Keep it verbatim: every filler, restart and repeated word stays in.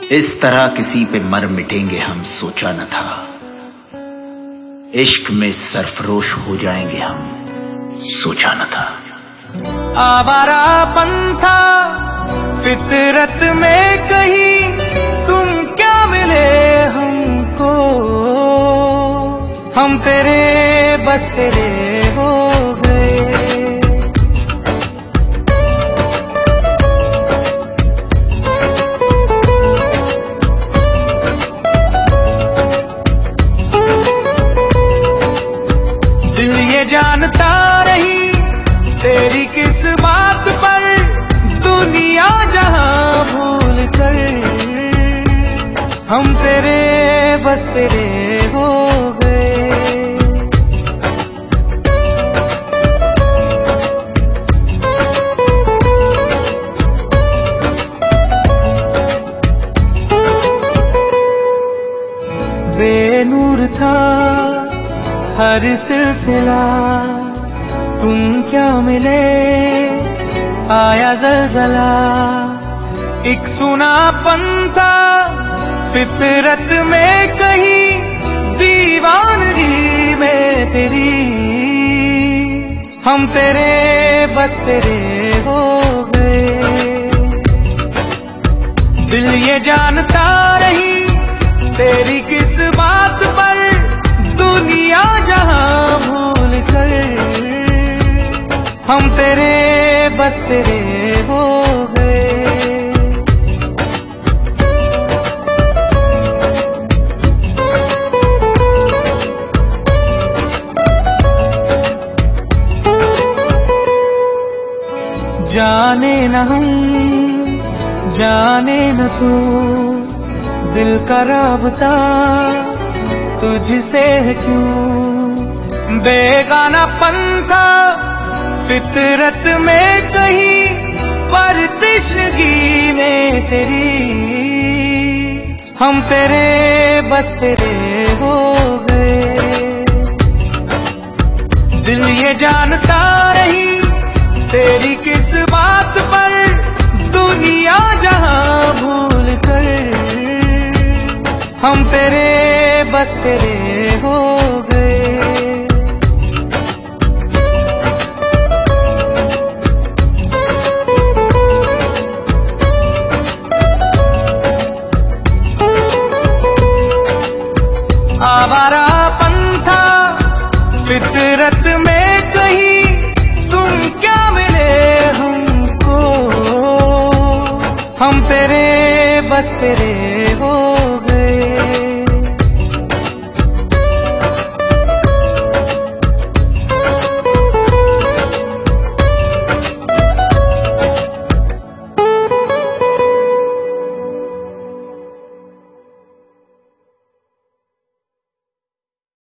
इस तरह किसी पे मर मिटेंगे हम सोचा न था। इश्क में सरफरोश हो जाएंगे हम सोचा न था। आवारापन था फितरत में कहीं, तुम क्या मिले हमको, हम तेरे बस तेरे हो गए। दिल ये जानता नहीं तेरी किस बात पर, दुनिया जहां भूल कर हम तेरे बस तेरे हो गए। बेनूर था हर सिलसिला, तुम क्या मिले आया ज़लज़ला। एक सुनापन था फितरत में कहीं, दीवानगी में तेरी हम तेरे बस तेरे हो गए। दिल ये जानता नहीं तेरी किस बात पर, दुनिया जहां भूल कर हम तेरे बस तेरे हो गए। जाने न हम जाने न तू, दिल का राबता तुझसे है क्यों। बेगानापन था फितरत में कहीं, पर तश्नगी में तेरी हम तेरे बस तेरे हो गए। दिल ये जानता नहीं तेरी किस बात पर, दुनिया जहां भूल कर हम तेरे बस तेरे हो गए। आवारापन था फितरत में कहीं, तुम क्या मिले हमको, हम तेरे बस तेरे हो गए।